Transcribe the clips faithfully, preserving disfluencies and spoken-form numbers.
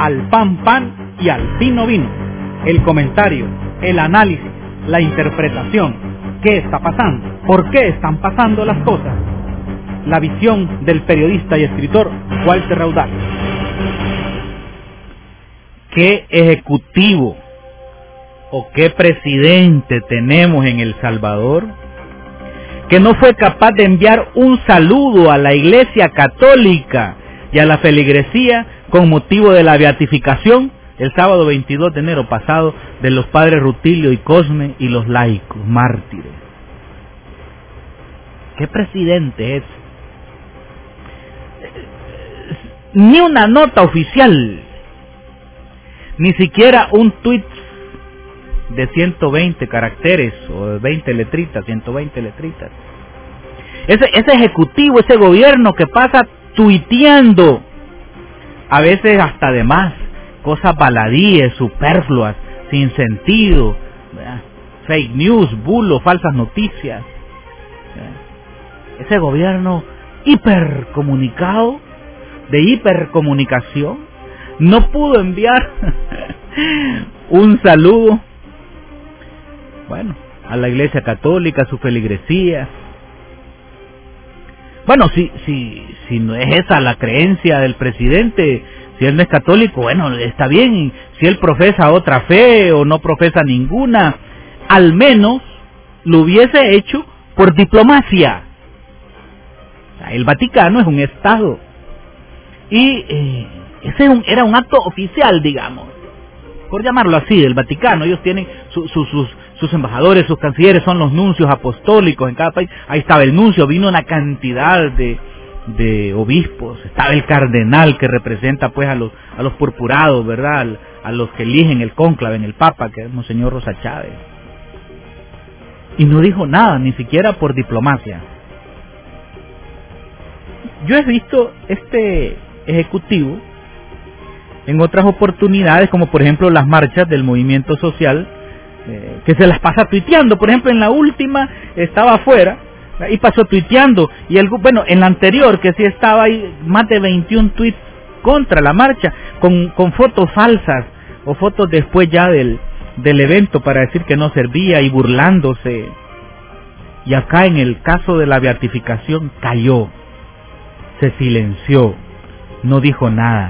Al pan pan y al vino vino. El comentario, el análisis, la interpretación. ¿Qué está pasando? ¿Por qué están pasando las cosas? La visión del periodista y escritor Walter Raudal. ¿Qué ejecutivo o qué presidente tenemos en El Salvador que no fue capaz de enviar un saludo a la Iglesia Católica y a la feligresía con motivo de la beatificación el sábado veintidós de enero pasado de los padres Rutilio y Cosme y los laicos mártires? ¿Qué presidente es? Ni una nota oficial, ni siquiera un tuit de ciento veinte caracteres o de veinte letritas, ciento veinte letritas. Ese, ese ejecutivo, ese gobierno que pasa tuiteando, a veces hasta de más, cosas baladíes, superfluas, sin sentido, ¿verdad? Fake news, bulos, falsas noticias. ¿Verdad? Ese gobierno hipercomunicado, de hipercomunicación, no pudo enviar un saludo, bueno, a la Iglesia Católica, a su feligresía. Bueno, si, si, si no es esa la creencia del presidente, si él no es católico, bueno, está bien. Si él profesa otra fe o no profesa ninguna, al menos lo hubiese hecho por diplomacia. O sea, el Vaticano es un estado y eh, ese un, era un acto oficial, digamos, por llamarlo así, del Vaticano. Ellos tienen su, su, sus, sus embajadores, sus cancilleres, son los nuncios apostólicos en cada país. Ahí estaba el nuncio, vino una cantidad de, de obispos, estaba el cardenal que representa pues a los, a los purpurados, ¿verdad? A los que eligen el cónclave en el Papa, que es Monseñor Rosa Chávez. Y no dijo nada, ni siquiera por diplomacia. Yo he visto este ejecutivo en otras oportunidades, como por ejemplo las marchas del movimiento social, eh, que se las pasa tuiteando. Por ejemplo, en la última estaba afuera y pasó tuiteando, y el, bueno, en la anterior, que sí estaba ahí, más de veintiún tweets contra la marcha, con, con fotos falsas, o fotos después ya del, del evento para decir que no servía, y burlándose. Y acá en el caso de la beatificación cayó, se silenció, no dijo nada.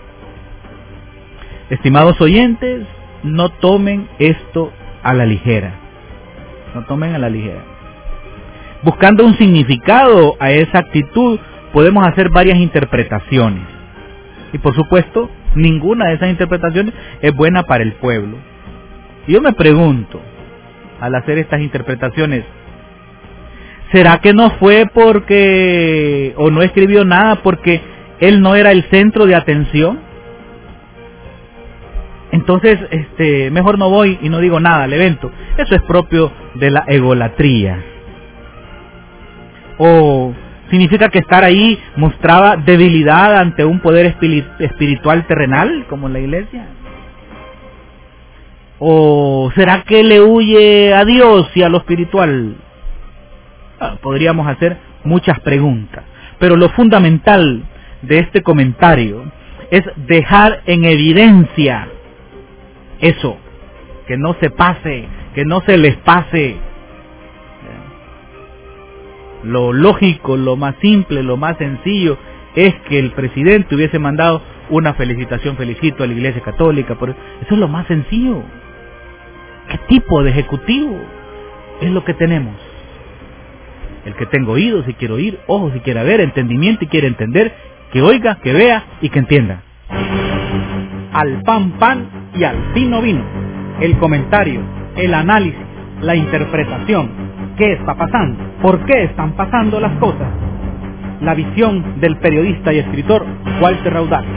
Estimados oyentes, no tomen esto a la ligera, no tomen a la ligera. Buscando un significado a esa actitud, podemos hacer varias interpretaciones. Y por supuesto, ninguna de esas interpretaciones es buena para el pueblo. Y yo me pregunto, al hacer estas interpretaciones, ¿será que no fue porque, o no escribió nada porque él no era el centro de atención? Entonces, este, mejor no voy y no digo nada al evento. Eso es propio de la egolatría. O significa que estar ahí mostraba debilidad ante un poder espiritual terrenal, como la iglesia. ¿O será que le huye a Dios y a lo espiritual? Ah, podríamos hacer muchas preguntas, pero lo fundamental de este comentario es dejar en evidencia eso, que no se pase, que no se les pase. Lo lógico, lo más simple, lo más sencillo es que el presidente hubiese mandado una felicitación, felicito a la Iglesia Católica, por eso es lo más sencillo. ¿Qué tipo de ejecutivo es lo que tenemos? El que tenga oídos y quiere oír, ojos y quiere ver, entendimiento y quiere entender, que oiga, que vea y que entienda. Al pan pan y al vino vino. El comentario, el análisis, la interpretación. ¿Qué está pasando? ¿Por qué están pasando las cosas? La visión del periodista y escritor Walter Raudal.